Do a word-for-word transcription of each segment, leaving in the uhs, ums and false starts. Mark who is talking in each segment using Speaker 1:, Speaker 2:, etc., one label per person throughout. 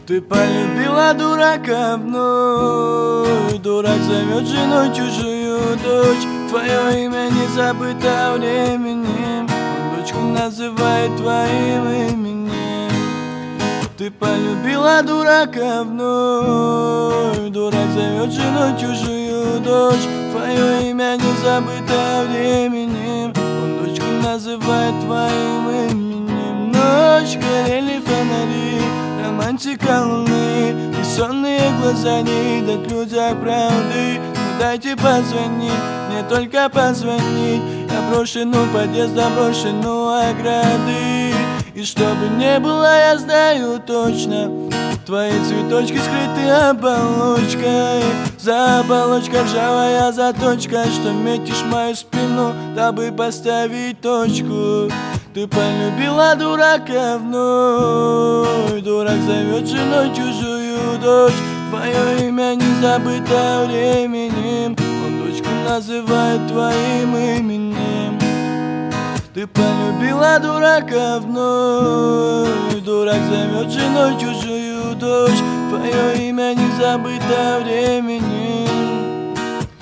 Speaker 1: Ты полюбила дурака вновь, дурак зовет женой чужую дочь. Твое имя не забыто временем, он дочку называет твоим именем. Ты полюбила дурака вновь, дурак зовет женой чужую дочь. Твое имя не забыто временем, он дочку называет твоим именем. Ночь, горели фонари, романтика луны, бессонные глаза не дают людям правды. Ну дайте позвонить, мне только позвонить. Я брошен у подъезда, брошен у ограды. И чтобы не было, я знаю точно, твои цветочки скрыты оболочкой. За оболочкой ржавая заточка, что метишь мою спину, дабы поставить точку. Ты полюбила дурака вновь, дурак зовет женой чужую дочь. Твое имя не забыто временем, он дочку называет твоим именем. Ты полюбила дурака вновь, дурак зовет женой чужую дочь. Твое имя не забыто временем.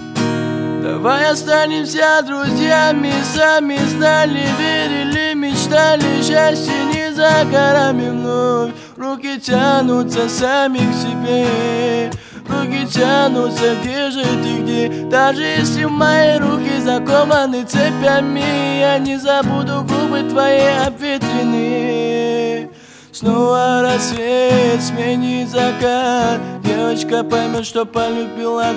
Speaker 1: Давай останемся друзьями, сами знали, верили, мечтали, счастье не за горами вновь. Руки тянутся сами к себе, руки тянутся, где же ты, где? Даже если мои руки закованы цепями, я не забуду губы твои обветренные. Снова рассвет сменит закат, девочка поймет, что полюбила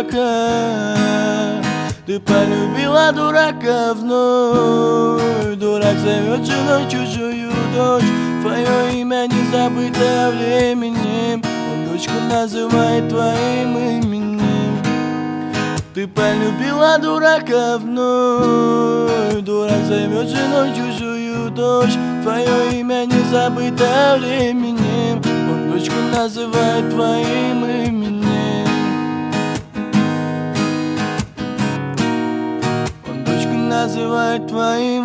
Speaker 1: дурака. Ты полюбила дурака вновь, дурак зовет женой чужую дочь. Твое имя не забыто временем, он дочку называет твоим именем. Ты полюбила дурака вновь, дурак зовет женой чужую дочь. Твое имя не забыто временем, он дочку называет твоим именем. Он дочку называет твоим